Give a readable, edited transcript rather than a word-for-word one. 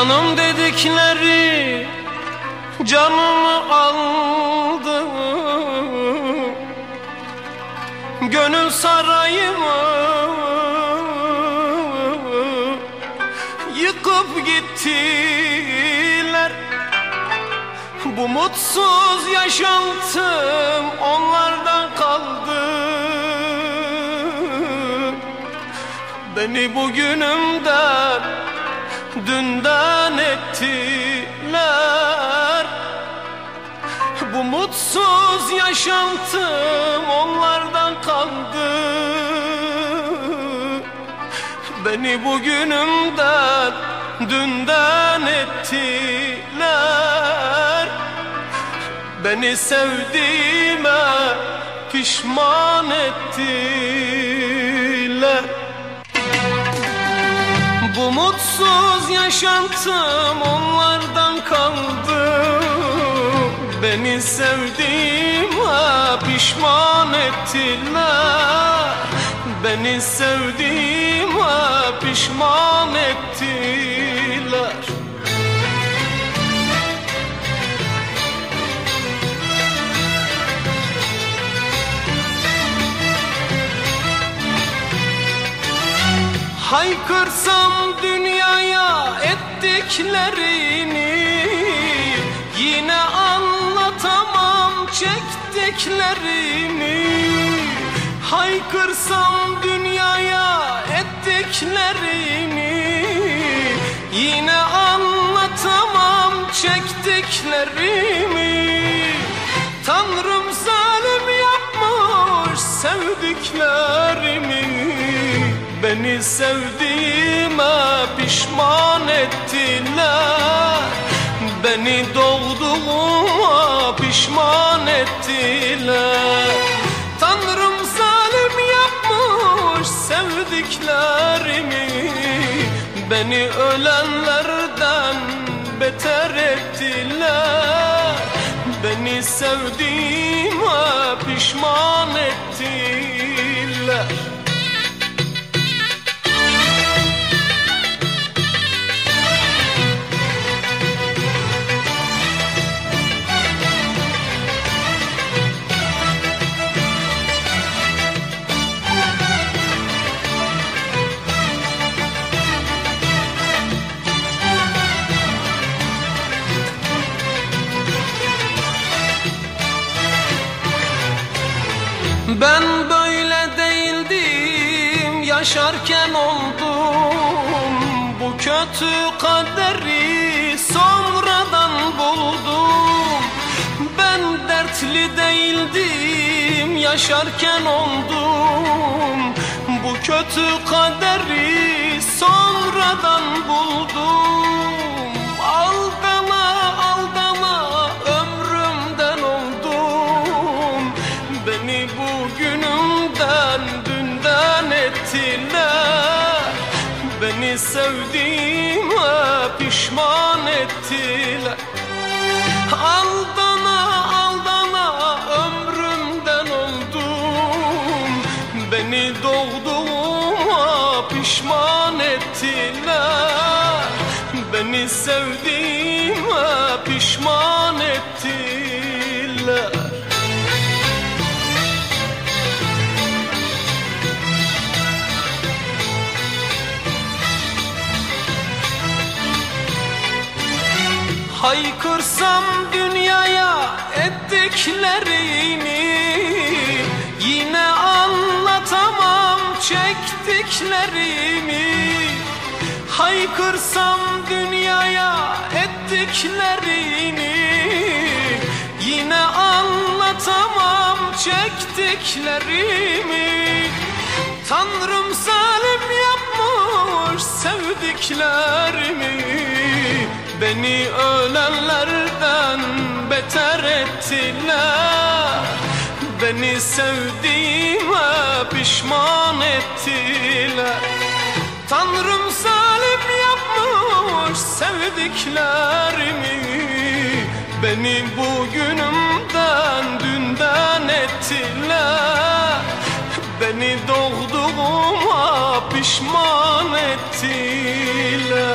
Canım dedikleri canımı aldı, gönül sarayımı yıkıp gittiler. Bu mutsuz yaşantım onlardan kaldı. Beni bugünümden dünden ettiler. Bu mutsuz yaşantım onlardan kaldı. Beni bugünümden dünden ettiler. Beni sevdiğime pişman ettiler. Bu mutsuz yaşantım onlardan kaldı. Beni sevdiğime pişman ettiler. Beni sevdiğime pişman ettiler. Haykırsam dünyaya ettiklerini, yine anlatamam çektiklerini. Haykırsam dünyaya ettiklerini, yine anlatamam çektiklerimi. Tanrım zalim yapmış sevdiklerimi. Beni sevdiğime pişman ettiler. Beni doğduğuma pişman ettiler. Tanrım zalim yapmış sevdiklerimi. Beni ölenlerden beter ettiler. Beni sevdiğime pişman ettiler. Ben böyle değildim, yaşarken oldum. Bu kötü kaderi sonradan buldum. Ben dertli değildim, yaşarken oldum. Bu kötü kaderi sonradan buldum. Aldana aldana ömrümden oldum. Beni bugünümden dünden ettiler. Beni sevdiğime pişman ettiler. Aldana aldana ömrümden oldum. Beni doğduğuma pişman ettiler. Beni sevdiğime pişman ettiler. Haykırsam dünyaya ettiklerini, yine anlatamam çektiklerimi. Haykırsam dünyaya ettiklerini, yine anlatamam çektiklerimi. Tanrım zalim yapmış sevdiklerimi. Beni ölenlerden beter ettiler. Beni sevdiğime pişman ettiler. Tanrım zalim yapmış sevdiklerimi. Beni bugünümden dünden ettiler. Beni doğduğuma pişman ettiler.